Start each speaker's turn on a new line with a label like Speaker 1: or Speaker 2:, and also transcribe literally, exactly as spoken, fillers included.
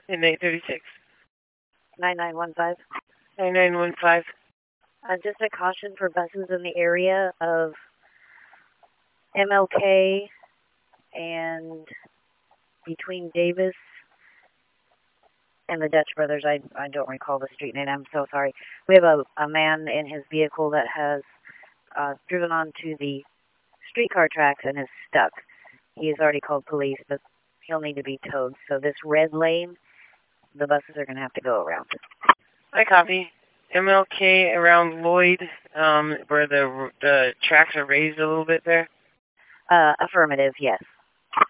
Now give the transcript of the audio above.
Speaker 1: in eight thirty-six.
Speaker 2: nine nine one five.
Speaker 1: nine nine one five.
Speaker 2: Uh, just a caution for buses in the area of M L K and between Davis and the Dutch Brothers. I, I don't recall the street name. I'm so sorry. We have a, a man in his vehicle that has uh, driven onto the streetcar tracks and is stuck. He has already called police, but he'll need to be towed. So this red lane, the buses are going to have to go around.
Speaker 1: I copy. M L K around Lloyd, um, where the the tracks are raised a little bit there.
Speaker 2: Uh, affirmative, yes.